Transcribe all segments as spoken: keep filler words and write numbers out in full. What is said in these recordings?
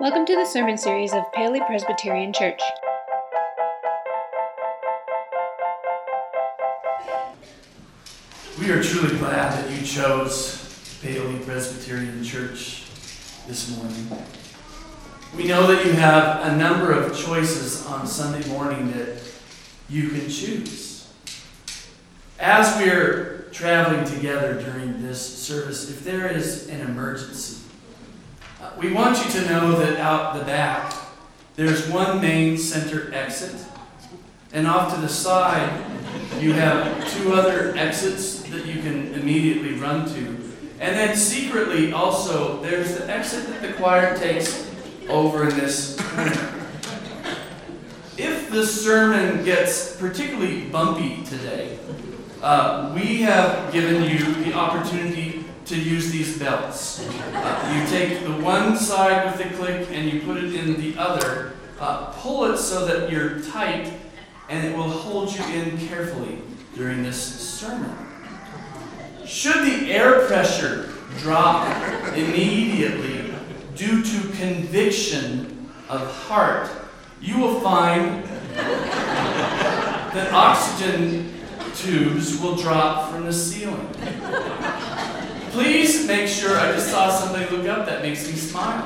Welcome to the sermon series of Paley Presbyterian Church. We are truly glad that you chose Paley Presbyterian Church this morning. We know that you have a number of choices on Sunday morning that you can choose. As we're traveling together during this service, if there is an emergency, we want you to know that out the back, there's one main center exit, and off to the side, you have two other exits that you can immediately run to. And then secretly also, there's the exit that the choir takes over in this corner. If the sermon gets particularly bumpy today, uh, we have given you the opportunity to use these belts. Uh, you take the one side with the click and you put it in the other. Uh, pull it so that you're tight and it will hold you in carefully during this sermon. Should the air pressure drop immediately due to conviction of heart, you will find that oxygen tubes will drop from the ceiling. Please make sure, I just saw somebody look up, that makes me smile.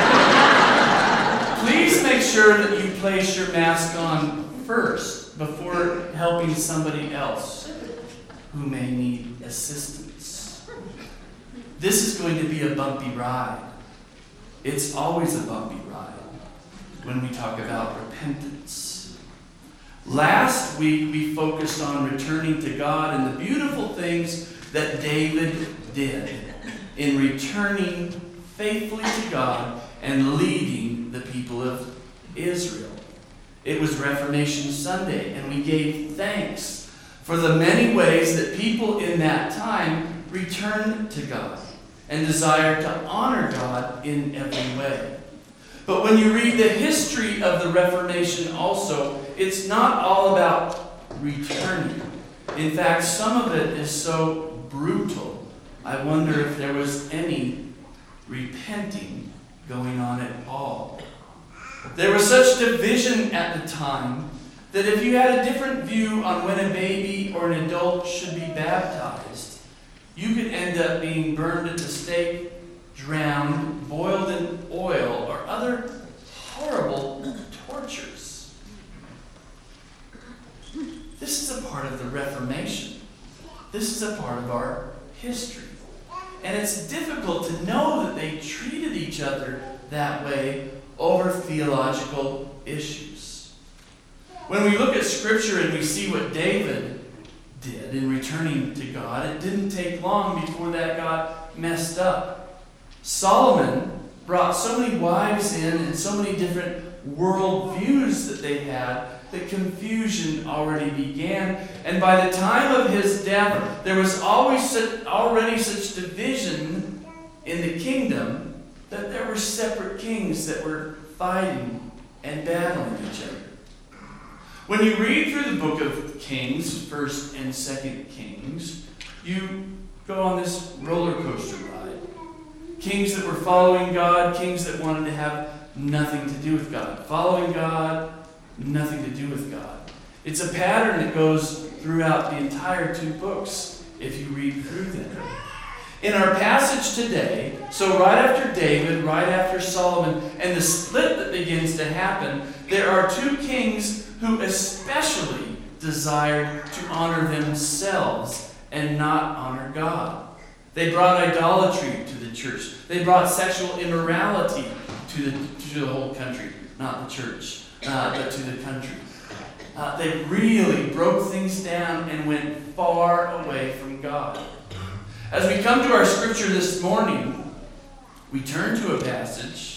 Please make sure that you place your mask on first before helping somebody else who may need assistance. This is going to be a bumpy ride. It's always a bumpy ride when we talk about repentance. Last week we focused on returning to God and the beautiful things that David did in returning faithfully to God and leading the people of Israel. It was Reformation Sunday, and we gave thanks for the many ways that people in that time returned to God and desired to honor God in every way. But when you read the history of the Reformation also, it's not all about returning. In fact, some of it is so brutal, I wonder if there was any repenting going on at all. There was such division at the time that if you had a different view on when a baby or an adult should be baptized, you could end up being burned at the stake, drowned, boiled in oil, or other horrible tortures. This is a part of the Reformation. This is a part of our history. And it's difficult to know that they treated each other that way over theological issues. When we look at Scripture and we see what David did in returning to God, it didn't take long before that got messed up. Solomon brought so many wives in and so many different world views that they had that confusion already began. And by the time of his death, there was always such, already such division in the kingdom that there were separate kings that were fighting and battling each other. When you read through the book of Kings, First and Second Kings, you go on this roller coaster ride. Kings that were following God, kings that wanted to have nothing to do with God. Following God, nothing to do with God. It's a pattern that goes throughout the entire two books if you read through them. In our passage today, so right after David, right after Solomon, and the split that begins to happen, there are two kings who especially desired to honor themselves and not honor God. They brought idolatry to the church. They brought sexual immorality to the, to the whole country, not the church, uh, but to the country. Uh, they really broke things down and went far away from God. As we come to our scripture this morning, we turn to a passage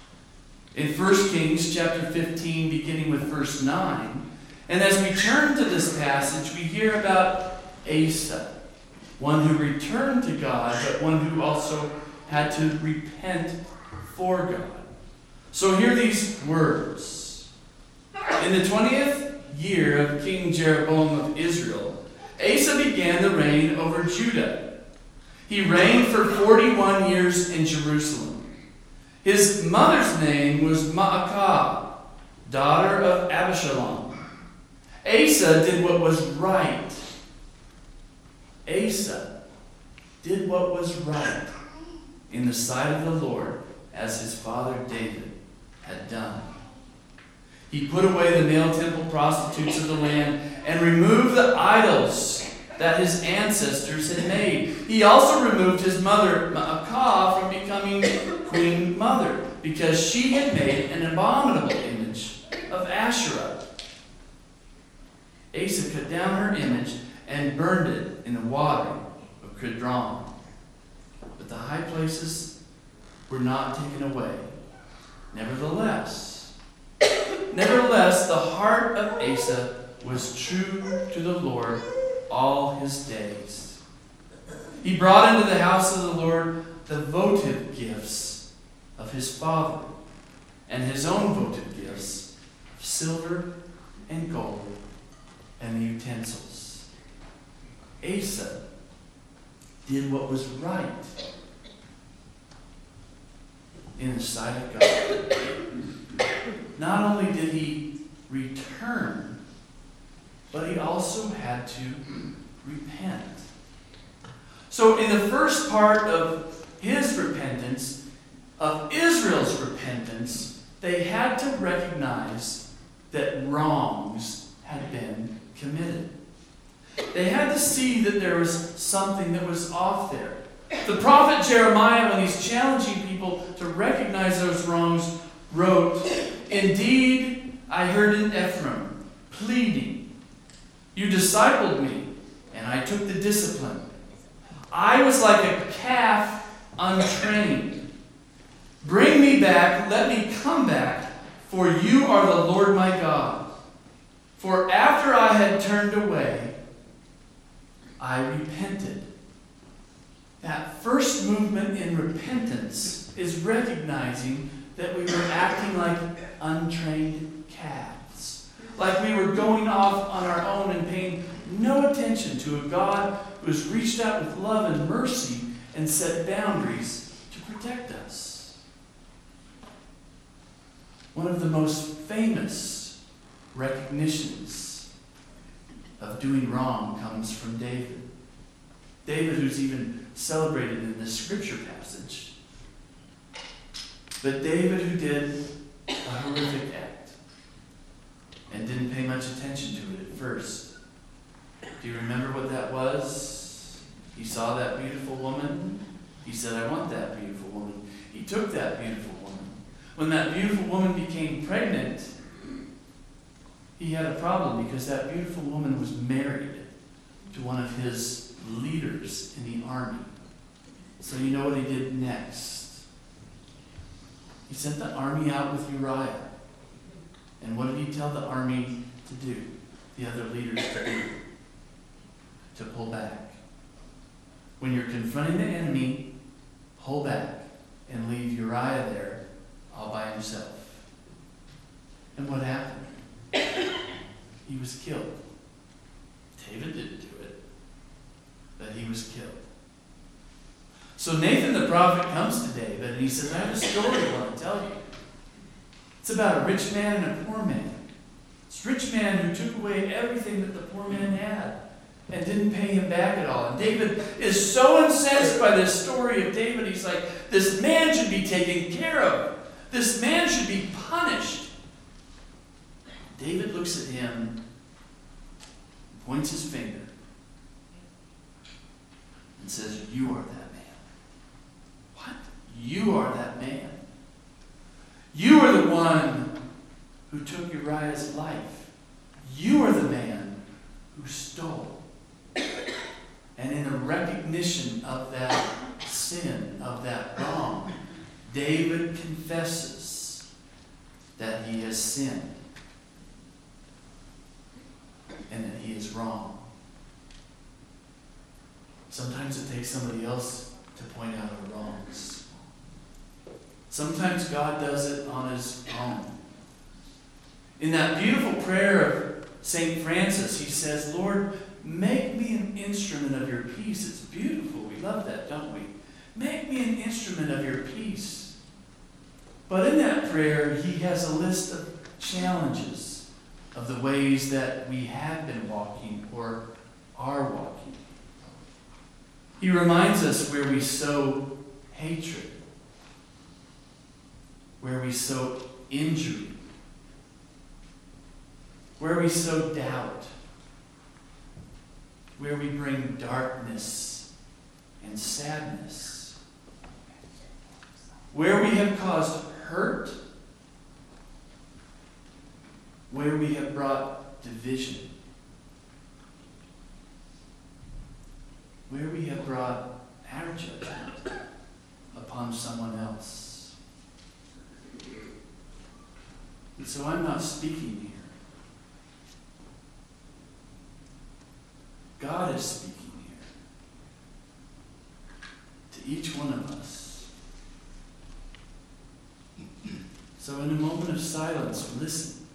in First Kings chapter fifteen, beginning with verse nine. And as we turn to this passage, we hear about Asa, one who returned to God, but one who also had to repent for God. So hear these words. In the twentieth year of King Jeroboam of Israel, Asa began the reign over Judah. He reigned for forty-one years in Jerusalem. His mother's name was Maacah, daughter of Abishalom. Asa did what was right. Asa did what was right in the sight of the Lord, as his father David had done. He put away the male temple prostitutes of the land and removed the idols that his ancestors had made. He also removed his mother Maacah from becoming queen mother, because she had made an abominable image of Asherah. Asa cut down her image and burned it in the water of Kidron. But the high places were not taken away. Nevertheless, nevertheless, the heart of Asa was true to the Lord all his days. He brought into the house of the Lord the votive gifts of his father, and his own votive gifts of silver and gold and the utensils. Asa did what was right in the sight of God. Not only did he return, but he also had to repent. So in the first part of his repentance, of Israel's repentance, they had to recognize that wrongs had been committed. They had to see that there was something that was off there. The prophet Jeremiah, when he's challenging people to recognize those wrongs, wrote, "Indeed, I heard in Ephraim, pleading, you discipled me, and I took the discipline. I was like a calf untrained. Bring me back, let me come back, for you are the Lord my God. For after I had turned away, I repented." That first movement in repentance is recognizing that we were acting like untrained calves. Like we were going off on our own and paying no attention to a God who has reached out with love and mercy and set boundaries to protect us. One of the most famous recognitions of doing wrong comes from David. David, who's even celebrated in this scripture passage. But David, who did a horrific act and didn't pay much attention to it at first. Do you remember what that was? He saw that beautiful woman. He said, "I want that beautiful woman." He took that beautiful woman. When that beautiful woman became pregnant, he had a problem because that beautiful woman was married to one of his leaders in the army. So you know what he did next? He sent the army out with Uriah. And what did he tell the army to do? The other leaders to do? To pull back. When you're confronting the enemy, pull back and leave Uriah there all by himself. And what happened? He was killed. David didn't do it, but he was killed. So Nathan the prophet comes to David and he says, "I have a story I want to tell you. It's about a rich man and a poor man. This rich man who took away everything that the poor man had and didn't pay him back at all." And David is so incensed by this story of David. He's like, this man should be taken care of. This man should be punished. David looks at him, points his finger, and says, "You are that man." What? You are that man. You are the one who took Uriah's life. You are the man who stole. And in a recognition of that sin, of that wrong, David confesses that he has sinned and that he is wrong. Sometimes it takes somebody else to point out our wrongs. Sometimes God does it on his own. In that beautiful prayer of Saint Francis, he says, "Lord, make me an instrument of your peace." It's beautiful. We love that, don't we? Make me an instrument of your peace. But in that prayer, he has a list of challenges of the ways that we have been walking or are walking. He reminds us where we sow hatred, where we sow injury, where we sow doubt, where we bring darkness and sadness, where we have caused hurt, where we have brought division, where we have brought our judgment upon someone else. And so I'm not speaking here. God is speaking here to each one of us. So in a moment of silence, listen.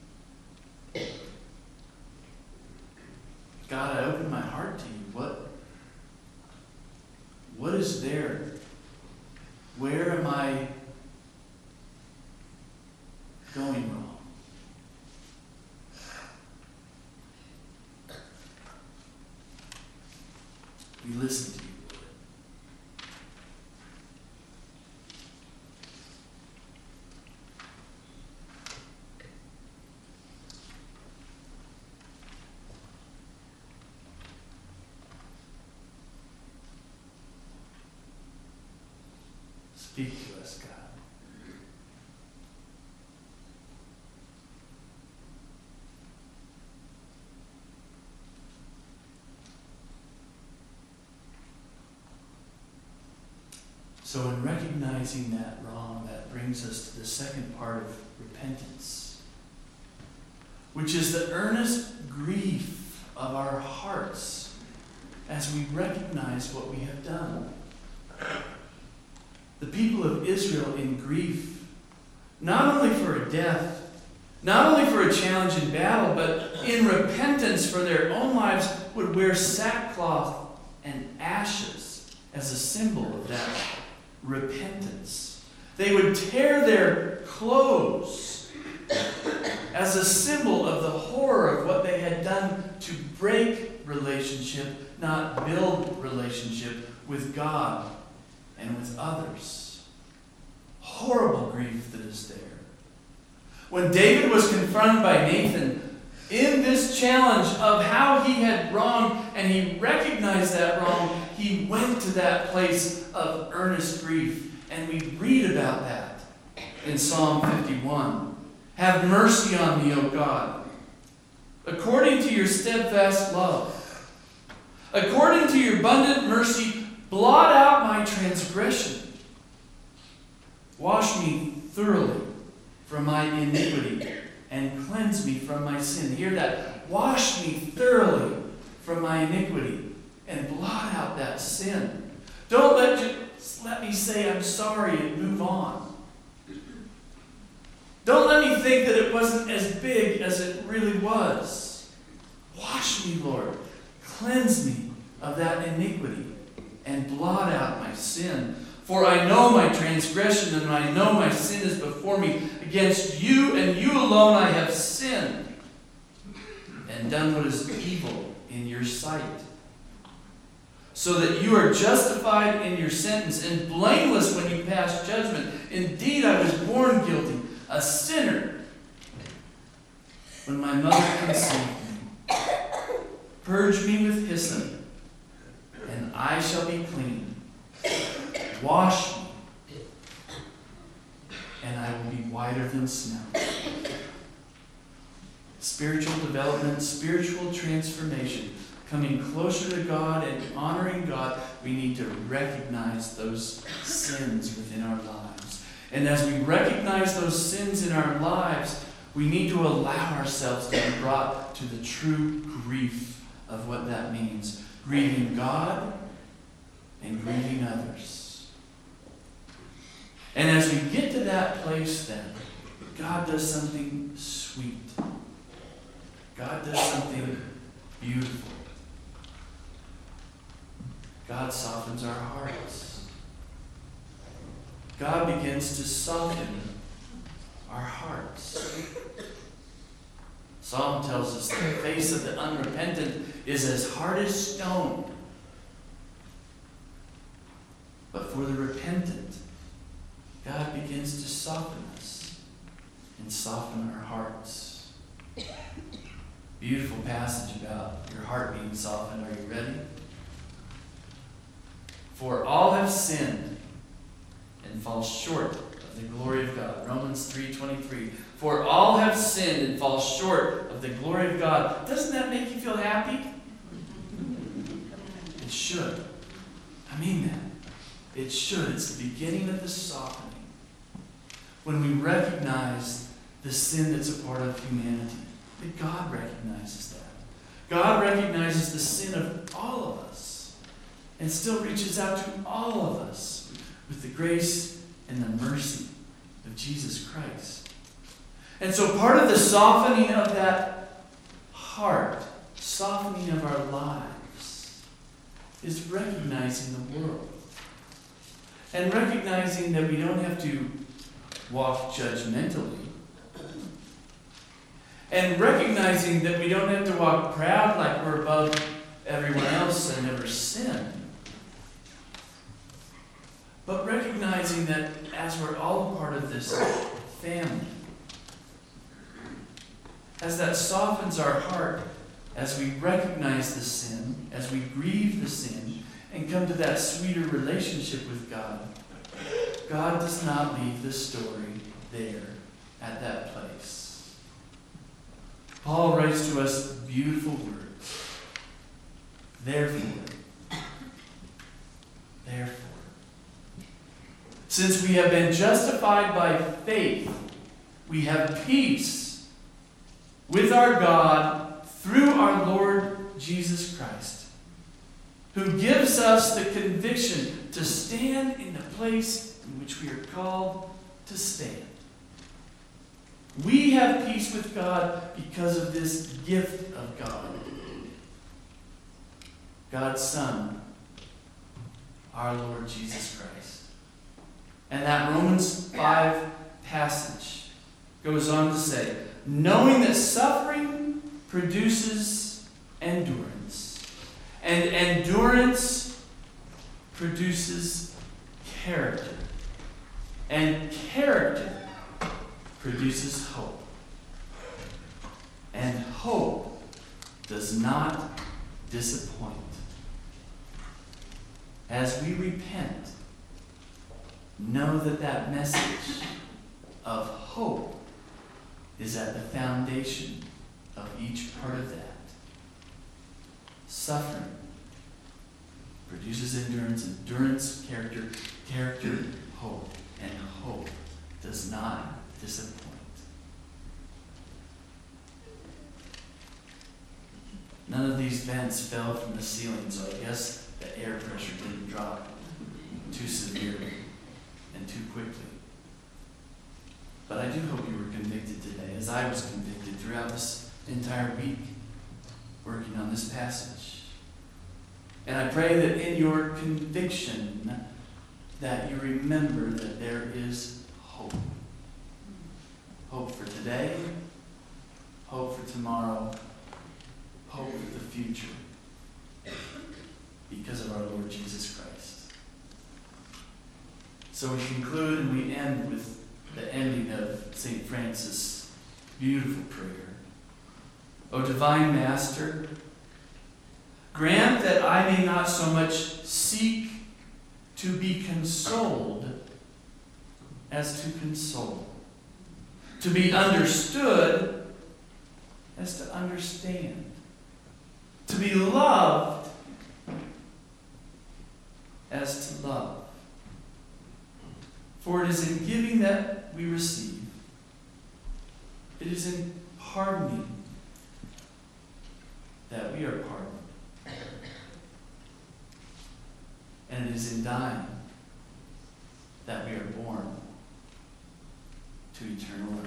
God, I open my heart to you. What, what is there? Where am I going wrong? We listen to you, Lord. Speak to us, God. So in recognizing that wrong, that brings us to the second part of repentance, which is the earnest grief of our hearts as we recognize what we have done. The people of Israel in grief, not only for a death, not only for a challenge in battle, but in repentance for their own lives, would wear sackcloth and ashes as a symbol of that repentance. They would tear their clothes as a symbol of the horror of what they had done to break relationship, not build relationship with God and with others. Horrible grief that is there. When David was confronted by Nathan in this challenge of how he had wronged, and he recognized that wrong, he went to that place of earnest grief. And we read about that in Psalm fifty-one. Have mercy on me, O God, according to your steadfast love. According to your abundant mercy, blot out my transgression. Wash me thoroughly from my iniquity and cleanse me from my sin. Hear that? Wash me thoroughly from my iniquity and blot out that sin. Don't let, you, let me say I'm sorry and move on. Don't let me think that it wasn't as big as it really was. Wash me, Lord. Cleanse me of that iniquity and blot out my sin. For I know my transgression, and I know my sin is before me. Against you and you alone I have sinned and done what is evil in your sight, so that you are justified in your sentence and blameless when you pass judgment. Indeed, I was born guilty, a sinner, when my mother conceived me. Purge me with hyssop, and I shall be clean. Wash me, and I will be whiter than snow. Spiritual development, spiritual transformation, coming closer to God and honoring God, we need to recognize those sins within our lives. And as we recognize those sins in our lives, we need to allow ourselves to be brought to the true grief of what that means. Grieving God and grieving others. And as we get to that place then, God does something sweet. God does something beautiful. God softens our hearts. God begins to soften Psalm tells us that the face of the unrepentant is as hard as stone. But for the repentant, God begins to soften us and soften our hearts. Beautiful passage about your heart being softened. Are you ready? For all have sinned and fall short of the glory of God. Romans three twenty-three. For all have sinned and fall short of the glory of God. Doesn't that make you feel happy? It should. I mean that. It should. It's the beginning of the softening. When we recognize the sin that's a part of humanity, that God recognizes that. God recognizes the sin of all of us and still reaches out to all of us with the grace and the mercy of Jesus Christ. And so part of the softening of that heart, softening of our lives, is recognizing the world. And recognizing that we don't have to walk judgmentally. And recognizing that we don't have to walk proud like we're above everyone else and never sin. But recognizing that as we're all part of this family, as that softens our heart, as we recognize the sin, as we grieve the sin, and come to that sweeter relationship with God, God does not leave the story there at that place. Paul writes to us beautiful words. Therefore, therefore, since we have been justified by faith, we have peace with our God through our Lord Jesus Christ, who gives us the conviction to stand in the place in which we are called to stand. We have peace with God because of this gift of God. God's Son, our Lord Jesus Christ. And that Romans five passage goes on to say, knowing that suffering produces endurance, and endurance produces character, and character produces hope. And hope does not disappoint. As we repent, know that that message of hope is at the foundation of each part of that. Suffering produces endurance, endurance, character, character, hope, and hope does not disappoint. None of these vents fell from the ceiling, so I guess the air pressure didn't drop too severely and too quickly. But I do hope you were convicted today, as I was convicted throughout this entire week, working on this passage. And I pray that in your conviction, that you remember that there is hope. Hope for today, hope for tomorrow, hope for the future, because of our Lord Jesus Christ. So we conclude and we end with the ending of Saint Francis' beautiful prayer. O divine Master, grant that I may not so much seek to be consoled as to console, to be understood as to understand, to be loved as to love. For it is in giving that we receive. It is in pardoning that we are pardoned. And it is in dying that we are born to eternal life.